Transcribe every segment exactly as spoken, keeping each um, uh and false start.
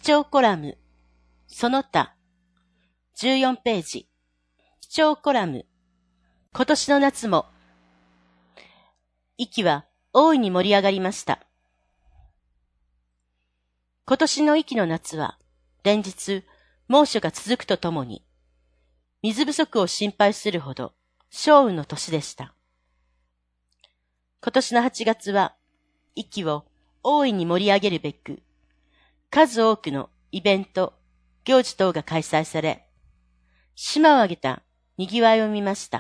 聴コラム、その他、じゅうよんページ、基調コラム、今年の夏も、息は大いに盛り上がりました。今年の息の夏は、連日、猛暑が続くとともに、水不足を心配するほど、少雨の年でした。今年のはちがつは、息を大いに盛り上げるべく、数多くのイベント、行事等が開催され、島を挙げた賑わいを見ました。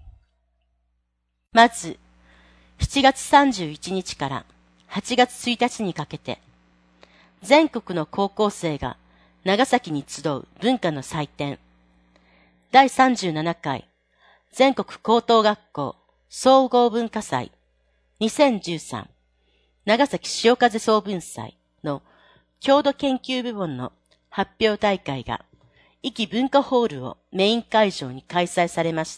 まず、しちがつさんじゅういちにちからはちがつついたちにかけて、全国の高校生が長崎に集う文化の祭典、だいさんじゅうななかい全国高等学校総合文化祭にせんじゅうさん長崎潮風総文祭の郷土研究部門の発表大会が、壱岐文化ホールをメイン会場に開催されました。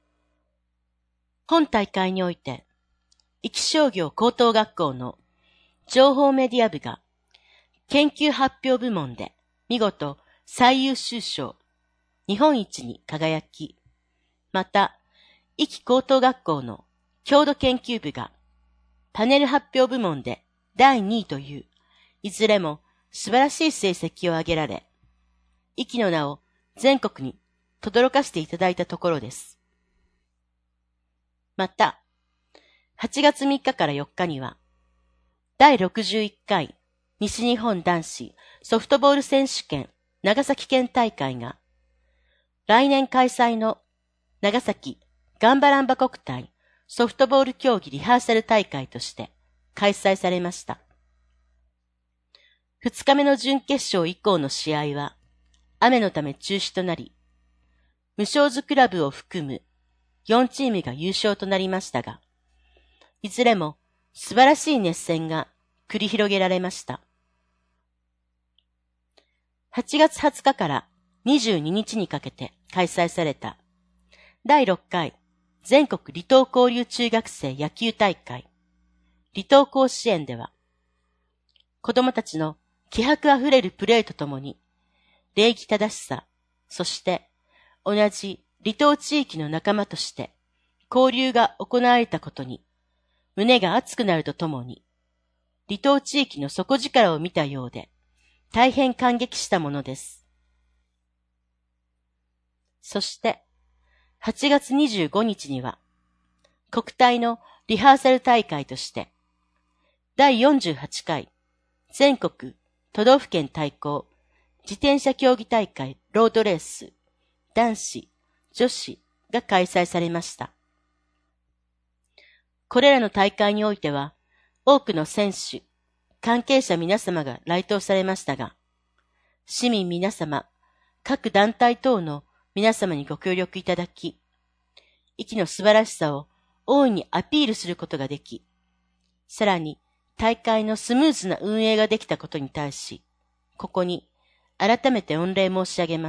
本大会において、壱岐商業高等学校の情報メディア部が、研究発表部門で見事最優秀賞、日本一に輝き、また、壱岐高等学校の郷土研究部が、パネル発表部門でだいにいという、いずれも素晴らしい成績を挙げられ、壱岐の名を全国に轟かせていただいたところです。また、はちがつみっかからよっかには、だいろくじゅういっかい西日本男子ソフトボール選手権長崎県大会が、来年開催の長崎ガンバランバ国体ソフトボール競技リハーサル大会として開催されました。ふつかめの準決勝以降の試合は雨のため中止となり、無償図クラブを含むよんチームが優勝となりましたが、いずれも素晴らしい熱戦が繰り広げられました。はちがつはつかからにじゅうににちにかけて開催されただいろっかい全国離島交流中学生野球大会離島甲子園では、子供たちの気迫あふれるプレーとともに、礼儀正しさ、そして同じ離島地域の仲間として交流が行われたことに胸が熱くなるとともに、離島地域の底力を見たようで大変感激したものです。そしてはちがつにじゅうごにちには国体のリハーサル大会としてだいよんじゅうはちかい全国都道府県対抗自転車競技大会ロードレース男子、女子が開催されました。これらの大会においては多くの選手、関係者皆様が来島されましたが、市民皆様、各団体等の皆様にご協力いただき、壱岐の素晴らしさを大いにアピールすることができ、さらに大会のスムーズな運営ができたことに対し、ここに改めて御礼申し上げます。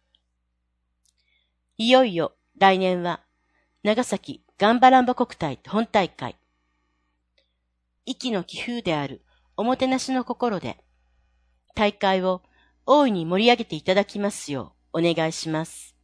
いよいよ来年は長崎ガンバランバ国体本大会。壱岐の気風であるおもてなしの心で大会を大いに盛り上げていただきますようお願いします。